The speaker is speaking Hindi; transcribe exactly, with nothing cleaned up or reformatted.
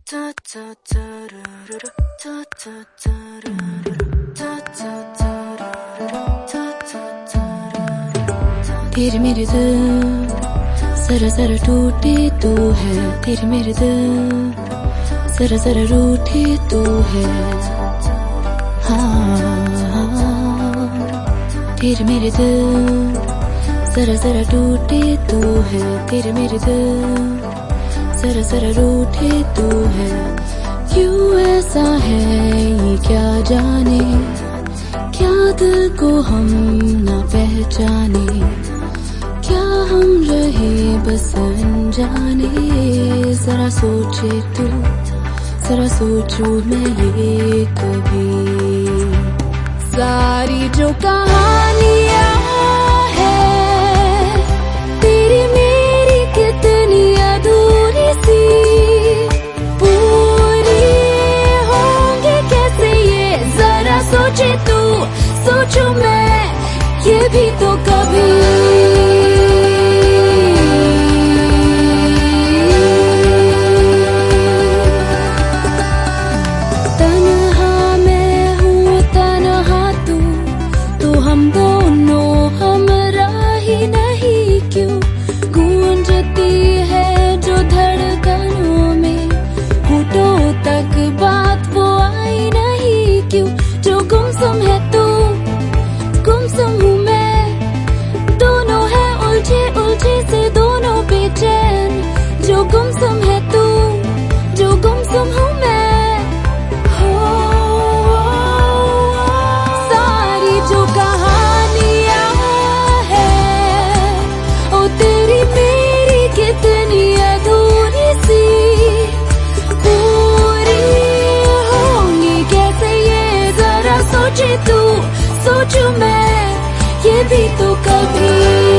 तेरे मेरे दिल जरा जरा टूटे तो है, तेरे मेरे दिल जरा जरा रूठे तो है। हाँ, तेरे मेरे दिल जरा जरा टूटे तो है, तेरे मेरे दिल जरा जरा रूठे तो है। क्यों ऐसा है ये क्या जाने, क्या दिल को हम ना पहचाने, क्या हम रहे बस अनजाने। जरा सोचे तू, जरा सोचूं मैं ये कभी, सारी जो कहानियां है तेरी मेरी कितनी अधूरी सी, पूरी होंगी कैसे ये जरा सोचे तू, सोचूं मैं ये भी तो कभी। हम दोनों हमरा ही नहीं क्यों गूंजती है जो धड़कनों में, होठों तक बात वो आई नहीं क्यों। जो गुमसुम है तू, गुमसुम हूँ मैं, दोनों है उलझे उलझे से दोनों बेचैन। जो गुमसुम है तू, जो गुमसुम हूँ मैं, सोचूं मैं ये भी तो कभी।